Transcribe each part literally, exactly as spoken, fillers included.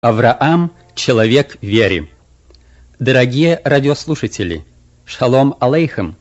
Авраам – человек веры. Дорогие радиослушатели, шалом алейхем!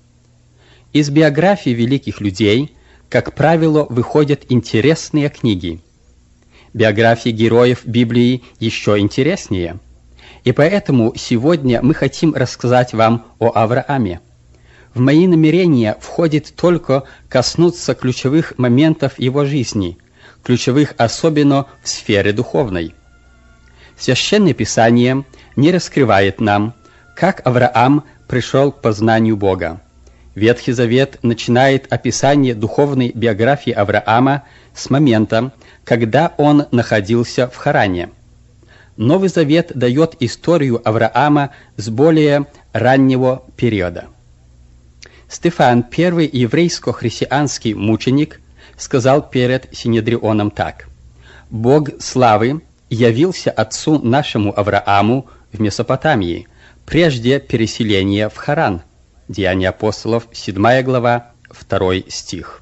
Из биографий великих людей, как правило, выходят интересные книги. Биографии героев Библии еще интереснее. И поэтому сегодня мы хотим рассказать вам о Аврааме. В мои намерения входит только коснуться ключевых моментов его жизни, ключевых особенно в сфере духовной. Священное Писание не раскрывает нам, как Авраам пришел к познанию Бога. Ветхий Завет начинает описание духовной биографии Авраама с момента, когда он находился в Харане. Новый Завет дает историю Авраама с более раннего периода. Стефан, первый еврейско-христианский мученик, сказал перед Синедрионом так: «Бог славы явился отцу нашему Аврааму в Месопотамии, прежде переселения в Харан». Деяния апостолов, седьмая глава, второй стих.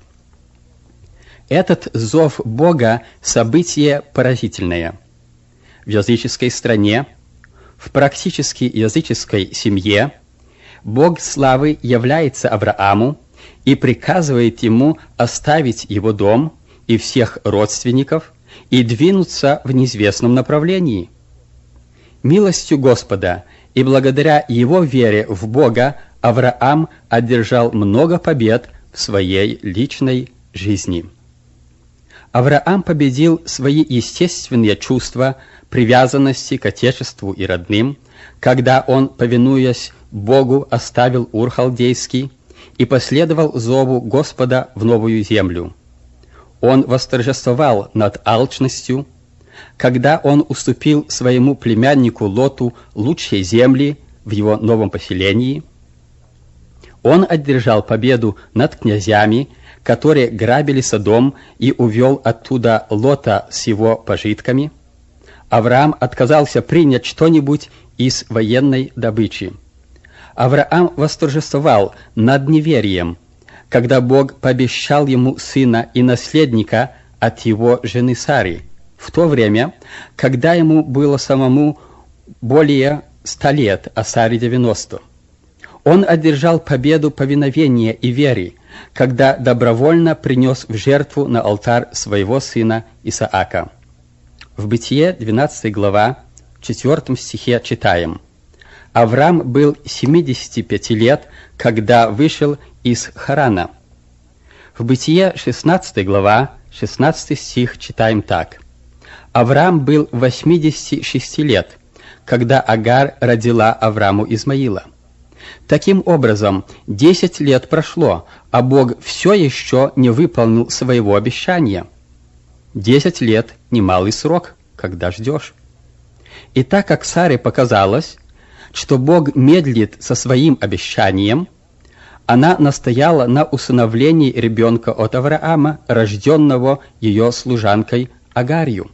Этот зов Бога – событие поразительное. В языческой стране, в практически языческой семье, Бог славы является Аврааму и приказывает ему оставить его дом и всех родственников и двинуться в неизвестном направлении. Милостью Господа и благодаря его вере в Бога Авраам одержал много побед в своей личной жизни. Авраам победил свои естественные чувства привязанности к Отечеству и родным, когда он, повинуясь Богу, оставил Ур Халдейский и последовал зову Господа в новую землю. Он восторжествовал над алчностью, когда он уступил своему племяннику Лоту лучшие земли в его новом поселении. Он одержал победу над князьями, которые грабили Содом, и увел оттуда Лота с его пожитками. Авраам отказался принять что-нибудь из военной добычи. Авраам восторжествовал над неверием, когда Бог пообещал ему сына и наследника от его жены Сары, в то время, когда ему было самому более ста лет, а Саре девяносто. Он одержал победу повиновения и веры, когда добровольно принес в жертву на алтарь своего сына Исаака. В Бытие, двенадцатая глава, в четвёртом стихе читаем: «Авраам был семидесяти пяти лет, когда вышел из Харана». В Бытие, шестнадцатая глава, шестнадцатый стих читаем так: «Авраам был восьмидесяти шести лет, когда Агар родила Аврааму Измаила». Таким образом, десять лет прошло, а Бог все еще не выполнил своего обещания. Десять лет – немалый срок, когда ждешь. И так как Саре показалось, что Бог медлит со своим обещанием, она настояла на усыновлении ребенка от Авраама, рожденного ее служанкой Агарью.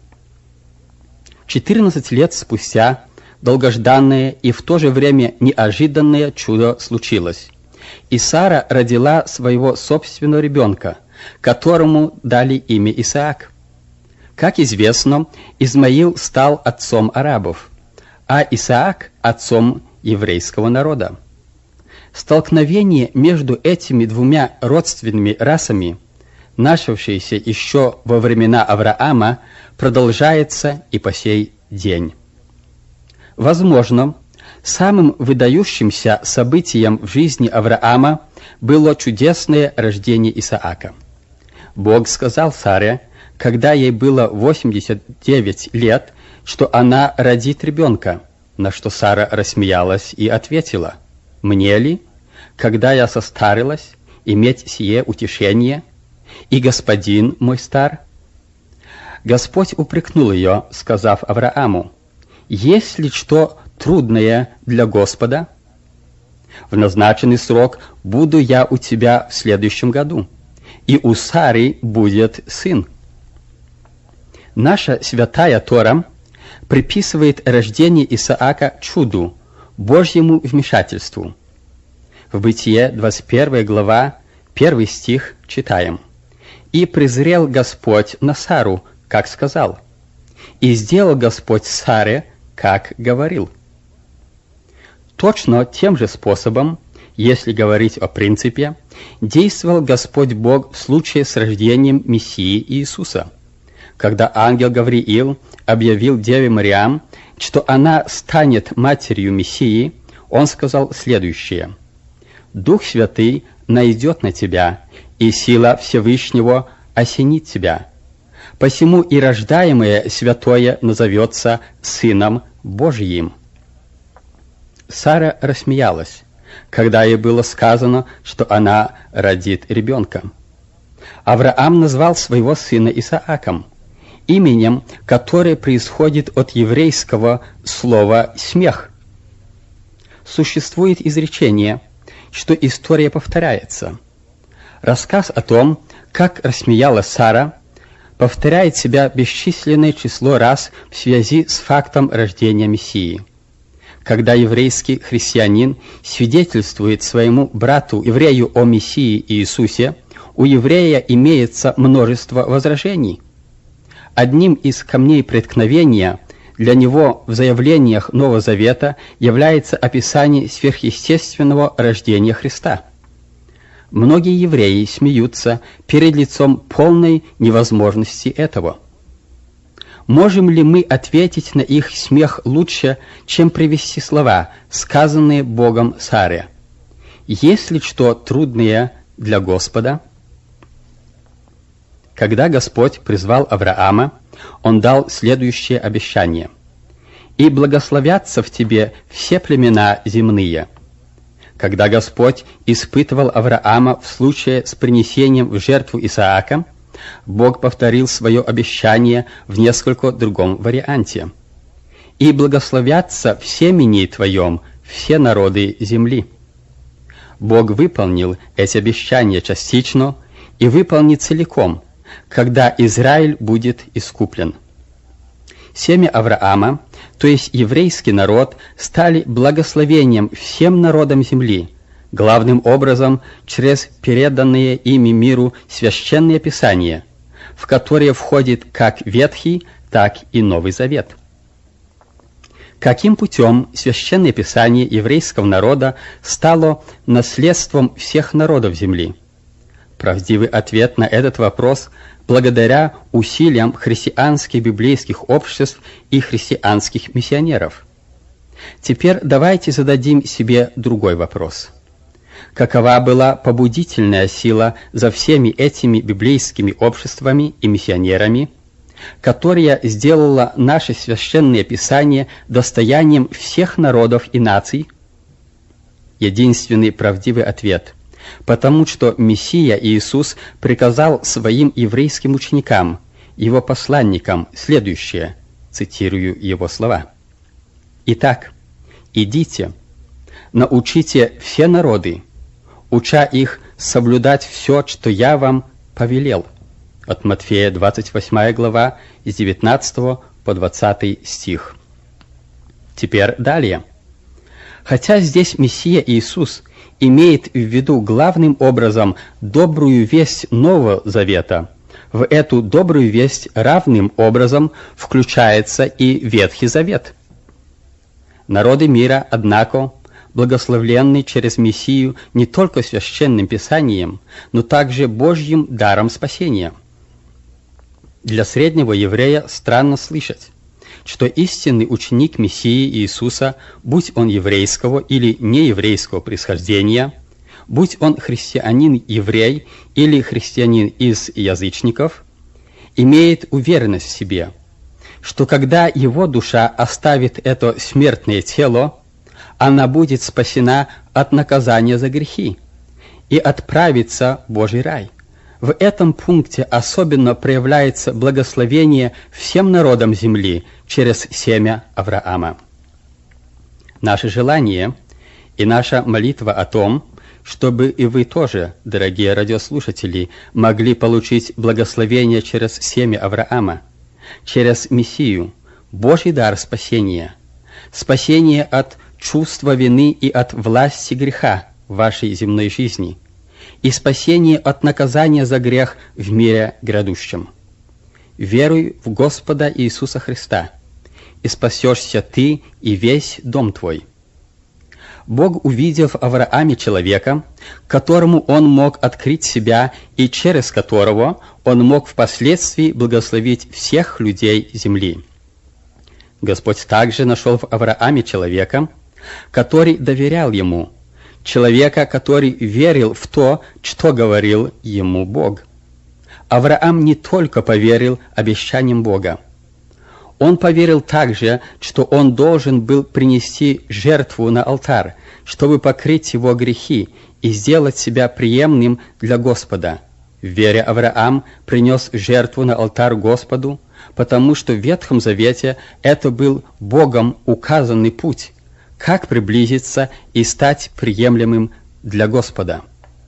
четырнадцать лет спустя долгожданное и в то же время неожиданное чудо случилось. И Сара родила своего собственного ребенка, которому дали имя Исаак. Как известно, Измаил стал отцом арабов, а Исаак – отцом еврейского народа. Столкновение между этими двумя родственными расами, начавшееся еще во времена Авраама, продолжается и по сей день. Возможно, самым выдающимся событием в жизни Авраама было чудесное рождение Исаака. Бог сказал Саре, когда ей было восемьдесят девять лет, что она родит ребенка, на что Сара рассмеялась и ответила: «Мне ли, когда я состарилась, иметь сие утешение, и господин мой стар?» Господь упрекнул ее, сказав Аврааму: «Есть ли что трудное для Господа? В назначенный срок буду я у тебя в следующем году, и у Сары будет сын». Наша святая Тора приписывает рождение Исаака чуду, Божьему вмешательству. В Бытие, двадцать первая глава, первый стих читаем: «И презрел Господь на Сару, как сказал, И сделал Господь Саре, как говорил. Точно тем же способом, если говорить о принципе, действовал Господь Бог в случае с рождением Мессии Иисуса. Когда ангел Гавриил объявил Деве Мариам, что она станет матерью Мессии, он сказал следующее: «Дух Святый найдет на тебя, и сила Всевышнего осенит тебя. Посему и рождаемое святое назовется Сыном Божиим». Сара рассмеялась, когда ей было сказано, что она родит ребенка. Авраам назвал своего сына Исааком, именем, которое происходит от еврейского слова «смех». Существует изречение, что история повторяется. Рассказ о том, как рассмеялась Сара, повторяет себя бесчисленное число раз в связи с фактом рождения Мессии. Когда еврейский христианин свидетельствует своему брату-еврею о Мессии Иисусе, у еврея имеется множество возражений. Одним из камней преткновения для него в заявлениях Нового Завета является описание сверхъестественного рождения Христа. Многие евреи смеются перед лицом полной невозможности этого. Можем ли мы ответить на их смех лучше, чем привести слова, сказанные Богом Саре? Есть ли что трудное для Господа? Когда Господь призвал Авраама, Он дал следующее обещание: «И благословятся в тебе все племена земные». Когда Господь испытывал Авраама в случае с принесением в жертву Исаака, Бог повторил свое обещание в несколько другом варианте: «И благословятся в семени твоем все народы земли». Бог выполнил эти обещания частично и выполнит целиком, когда Израиль будет искуплен. Семя Авраама, то есть еврейский народ, стали благословением всем народам земли, главным образом через переданные ими миру священные писания, в которые входит как Ветхий, так и Новый Завет. Каким путем священное писание еврейского народа стало наследством всех народов земли? Правдивый ответ на этот вопрос благодаря усилиям христианских библейских обществ и христианских миссионеров. Теперь давайте зададим себе другой вопрос. Какова была побудительная сила за всеми этими библейскими обществами и миссионерами, которая сделала наше священное писание достоянием всех народов и наций? Единственный правдивый ответ – потому что Мессия Иисус приказал своим еврейским ученикам, его посланникам, следующее, цитирую его слова: «Итак, идите, научите все народы, уча их соблюдать все, что я вам повелел». От Матфея двадцать восьмая глава, с девятнадцатого по двадцатый стих. Теперь далее. Хотя здесь Мессия Иисус имеет в виду главным образом добрую весть Нового Завета, в эту добрую весть равным образом включается и Ветхий Завет. Народы мира, однако, благословленны через Мессию не только священным писанием, но также Божьим даром спасения. Для среднего еврея странно слышать, что истинный ученик Мессии Иисуса, будь он еврейского или нееврейского происхождения, будь он христианин-еврей или христианин из язычников, имеет уверенность в себе, что когда его душа оставит это смертное тело, она будет спасена от наказания за грехи и отправится в Божий рай. В этом пункте особенно проявляется благословение всем народам земли через семя Авраама. Наше желание и наша молитва о том, чтобы и вы тоже, дорогие радиослушатели, могли получить благословение через семя Авраама, через Мессию, Божий дар спасения, спасение от чувства вины и от власти греха в вашей земной жизни, и спасение от наказания за грех в мире грядущем. веруй в Господа Иисуса Христа, и спасешься ты и весь дом твой». Бог увидел в Аврааме человека, которому он мог открыть себя и через которого он мог впоследствии благословить всех людей земли. Господь также нашел в Аврааме человека, который доверял ему, человека, который верил в то, что говорил ему Бог. Авраам не только поверил обещаниям Бога. Он поверил также, что он должен был принести жертву на алтарь, чтобы покрыть его грехи и сделать себя приемным для Господа. В вере Авраам принес жертву на алтарь Господу, потому что в Ветхом Завете это был Богом указанный путь, как приблизиться и стать приемлемым для Господа.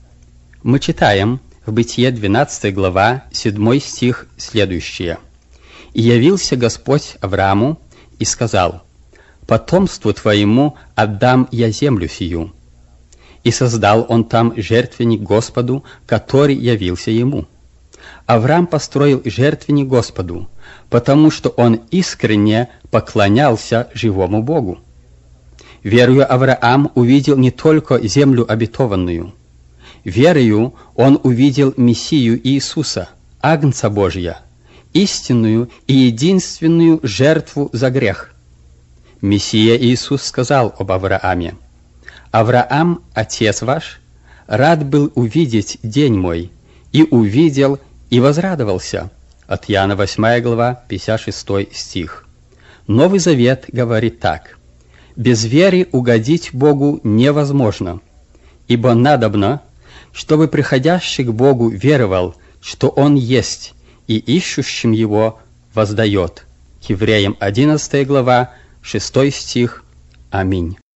Мы читаем в Бытие двенадцатая глава, седьмой стих следующее. «И явился Господь Аврааму и сказал: потомству твоему отдам я землю сию. И создал он там жертвенник Господу, который явился ему. Авраам построил жертвенник Господу, потому что он искренне поклонялся живому Богу. Верою Авраам увидел не только землю обетованную. Верою он увидел Мессию Иисуса, Агнца Божия, истинную и единственную жертву за грех. Мессия Иисус сказал об Аврааме: «Авраам, отец ваш, рад был увидеть день мой, и увидел, и возрадовался». От Иоанна восьмая глава, пятьдесят шестой стих. Новый Завет говорит так: «Без веры угодить Богу невозможно, ибо надобно, чтобы приходящий к Богу веровал, что Он есть, и ищущим Его воздает». Евреям одиннадцатая глава, шестой стих. Аминь.